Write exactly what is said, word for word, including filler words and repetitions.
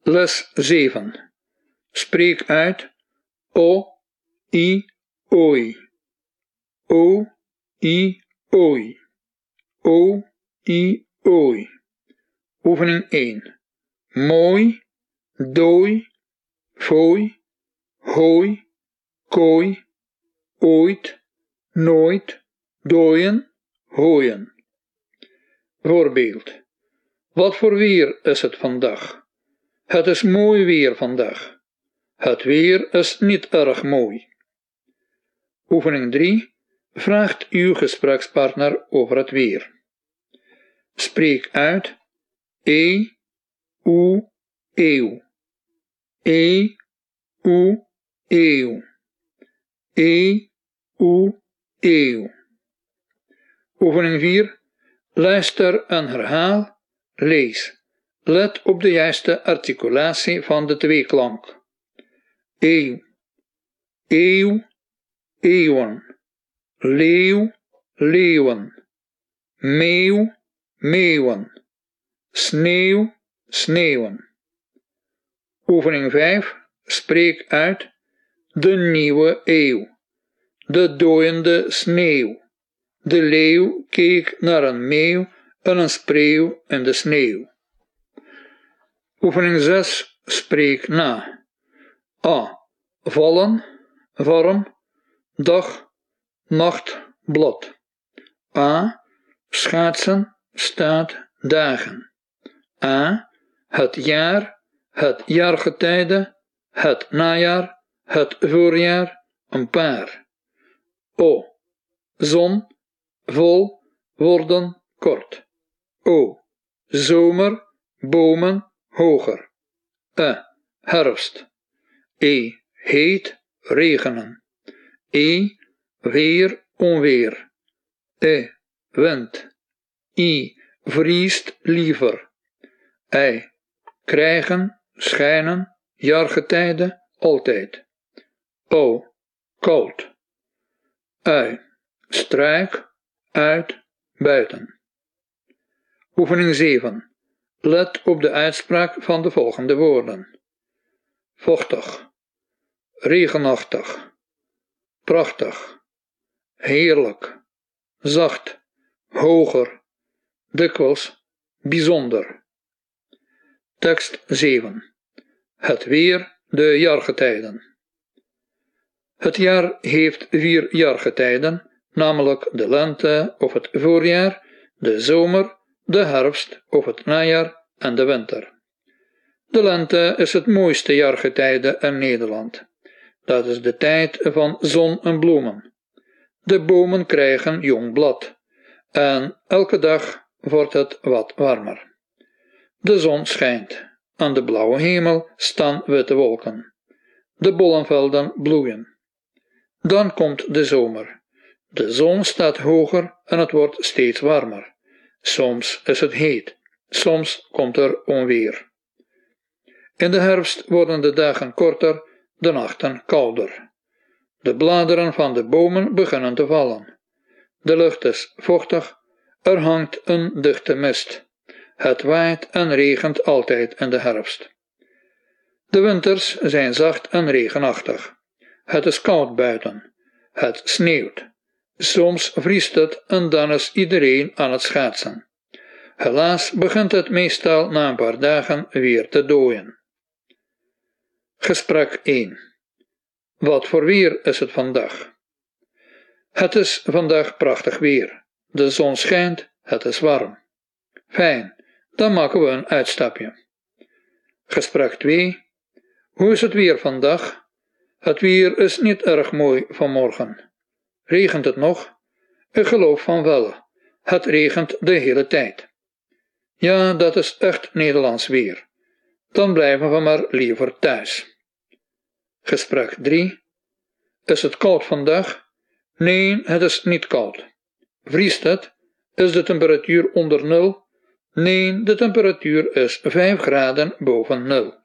Les zeven. Spreek uit o, i, oi. O, i, oi. O, i, oi. Oefening één. Mooi, dooi, fooi, hooi, kooi, ooit, nooit, dooien, hooien. Voorbeeld. Wat voor weer is het vandaag? Het is mooi weer vandaag. Het weer is niet erg mooi. Oefening drie. Vraagt uw gesprekspartner over het weer. Spreek uit e, u, eeuw. E, u, eeuw. E, u, eeuw. Oefening vier. Luister en herhaal. Lees. Let op de juiste articulatie van de tweeklank. Eeuw, eeuw, eeuwen. Leeuw, leeuwen. Meeuw, meeuwen. Sneeuw, sneeuwen. Oefening vijf. Spreek uit de nieuwe eeuw. De dooiende sneeuw. De leeuw keek naar een meeuw en een spreeuw in de sneeuw. Oefening zes. Spreek na. A. Vallen, warm, dag, nacht, blad. A. Schaatsen, staat, dagen. A. Het jaar, het jaargetijde, het najaar, het voorjaar, een paar. O. Zon, vol, worden, kort. O. Zomer, bomen, hoger. E. Herfst. E. Heet, regenen. E. Weer, onweer. E. Wind. I. Vriest, liever. I. Krijgen, schijnen, jaargetijde, altijd. O. Koud. Ui. Struik, uit, buiten. Oefening zeven. Let op de uitspraak van de volgende woorden. Vochtig, regenachtig, prachtig, heerlijk, zacht, hoger, dikwijls, bijzonder. Tekst zeven. Het weer, de jaargetijden. Het jaar heeft vier jaargetijden, namelijk de lente of het voorjaar, de zomer, de herfst of het najaar en de winter. De lente is het mooiste jaargetijde in Nederland. Dat is de tijd van zon en bloemen. De bomen krijgen jong blad en elke dag wordt het wat warmer. De zon schijnt, aan de blauwe hemel staan witte wolken. De bollenvelden bloeien. Dan komt de zomer. De zon staat hoger en het wordt steeds warmer. Soms is het heet, soms komt er onweer. In de herfst worden de dagen korter, de nachten kouder. De bladeren van de bomen beginnen te vallen. De lucht is vochtig, er hangt een dichte mist. Het waait en regent altijd in de herfst. De winters zijn zacht en regenachtig. Het is koud buiten. Het sneeuwt. Soms vriest het en dan is iedereen aan het schaatsen. Helaas begint het meestal na een paar dagen weer te dooien. Gesprek één. Wat voor weer is het vandaag? Het is vandaag prachtig weer. De zon schijnt, het is warm. Fijn, dan maken we een uitstapje. Gesprek twee. Hoe is het weer vandaag? Het weer is niet erg mooi vanmorgen. Regent het nog? Ik geloof van wel. Het regent de hele tijd. Ja, dat is echt Nederlands weer. Dan blijven we maar liever thuis. Gesprek drie. Is het koud vandaag? Nee, het is niet koud. Vriest het? Is de temperatuur onder nul? Nee, de temperatuur is vijf graden boven nul.